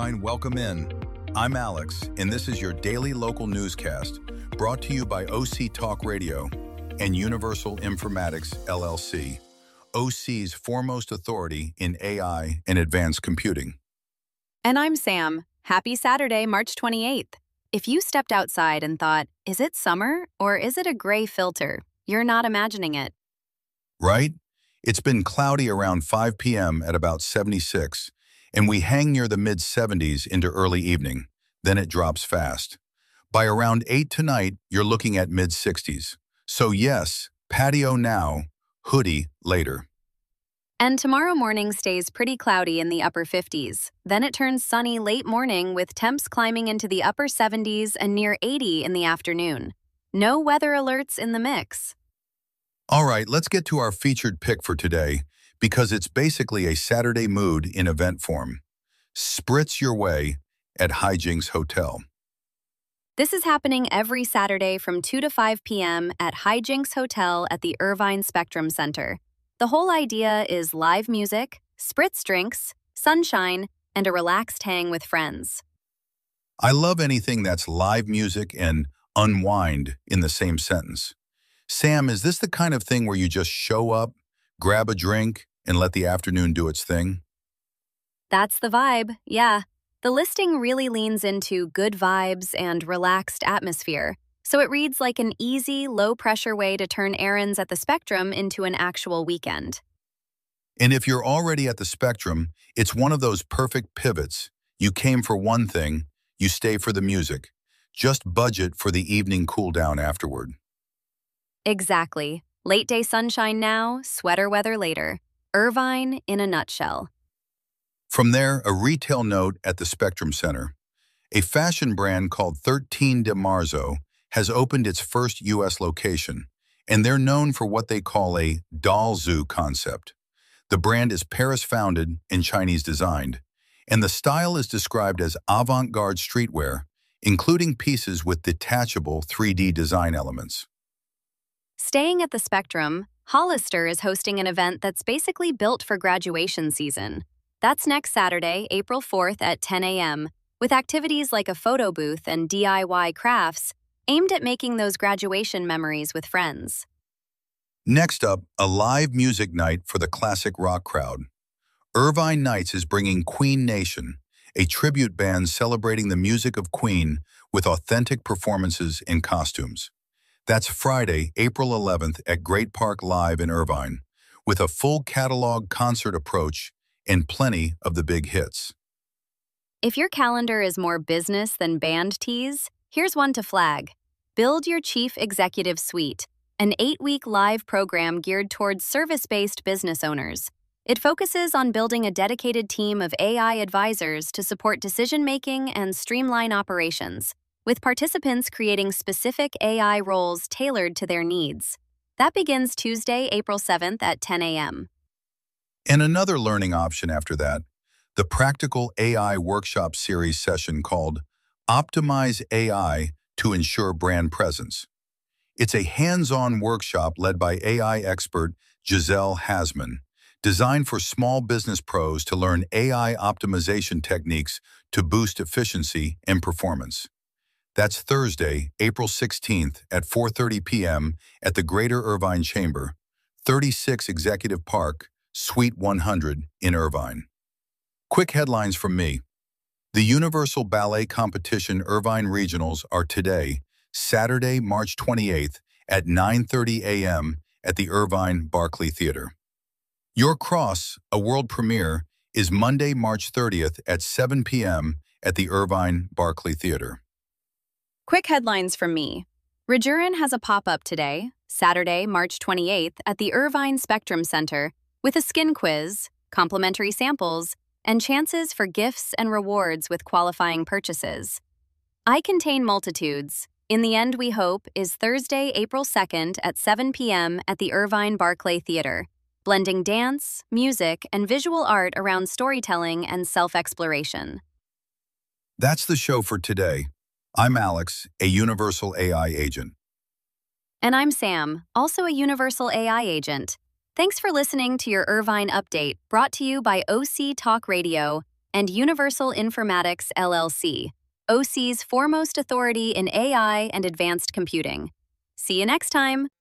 Irvine, welcome in. I'm Alex, and this is your daily local newscast brought to you by OC Talk Radio and Universal Informatics, LLC, OC's foremost authority in AI and advanced computing. And I'm Sam. Happy Saturday, March 28th. If you stepped outside and thought, is it summer or is it a gray filter? You're not imagining it. Right? It's been cloudy around 5 p.m. at about 76, and we hang near the mid-70s into early evening. Then it drops fast. By around 8 tonight, you're looking at mid-60s. So yes, patio now, hoodie later. And tomorrow morning stays pretty cloudy in the upper 50s. Then it turns sunny late morning with temps climbing into the upper 70s and near 80 in the afternoon. No weather alerts in the mix. All right, let's get to our featured pick for today, because it's basically a Saturday mood in event form. Spritz your way at Hijinks Hotel. This is happening every Saturday from 2 to 5 p.m. at Hijinks Hotel at the Irvine Spectrum Center. The whole idea is live music, spritz drinks, sunshine, and a relaxed hang with friends. I love anything that's live music and unwind in the same sentence. Sam, is this the kind of thing where you just show up, grab a drink, and let the afternoon do its thing? That's the vibe, yeah. The listing really leans into good vibes and relaxed atmosphere, so it reads like an easy, low-pressure way to turn errands at the Spectrum into an actual weekend. And if you're already at the Spectrum, it's one of those perfect pivots. You came for one thing, you stay for the music. Just budget for the evening cool down afterward. Exactly. Late day sunshine now, sweater weather later. Irvine in a nutshell. From there, a retail note at the Spectrum Center. A fashion brand called 13 de Marzo has opened its first U.S. location, and they're known for what they call a doll zoo concept. The brand is Paris-founded and Chinese-designed, and the style is described as avant-garde streetwear, including pieces with detachable 3D design elements. Staying at the Spectrum, Hollister is hosting an event that's basically built for graduation season. That's next Saturday, April 4th at 10 a.m., with activities like a photo booth and DIY crafts aimed at making those graduation memories with friends. Next up, a live music night for the classic rock crowd. Irvine Nights is bringing Queen Nation, a tribute band celebrating the music of Queen with authentic performances and costumes. That's Friday, April 11th at Great Park Live in Irvine, with a full catalog concert approach and plenty of the big hits. If your calendar is more business than band tease, here's one to flag. Build Your Chief Executive Suite, an 8-week live program geared towards service-based business owners. It focuses on building a dedicated team of AI advisors to support decision-making and streamline operations, with participants creating specific AI roles tailored to their needs. That begins Tuesday, April 7th at 10 a.m. And another learning option after that, the Practical AI Workshop Series session called Optimize AI to Ensure Brand Presence. It's a hands-on workshop led by AI expert Giselle Hasman, designed for small business pros to learn AI optimization techniques to boost efficiency and performance. That's Thursday, April 16th at 4:30 p.m. at the Greater Irvine Chamber, 36 Executive Park, Suite 100 in Irvine. Quick headlines from me. The Universal Ballet Competition Irvine Regionals are today, Saturday, March 28th at 9:30 a.m. at the Irvine Barclay Theater. Your Cross, a world premiere, is Monday, March 30th at 7 p.m. at the Irvine Barclay Theater. Quick headlines from me. Rajurin has a pop-up today, Saturday, March 28th, at the Irvine Spectrum Center, with a skin quiz, complimentary samples, and chances for gifts and rewards with qualifying purchases. I Contain Multitudes, In the End We Hope, is Thursday, April 2nd at 7 p.m. at the Irvine Barclay Theater, blending dance, music, and visual art around storytelling and self-exploration. That's the show for today. I'm Alex, a Universal AI agent. And I'm Sam, also a Universal AI agent. Thanks for listening to your Irvine Update, brought to you by OC Talk Radio and Universal Informatics LLC, OC's foremost authority in AI and advanced computing. See you next time.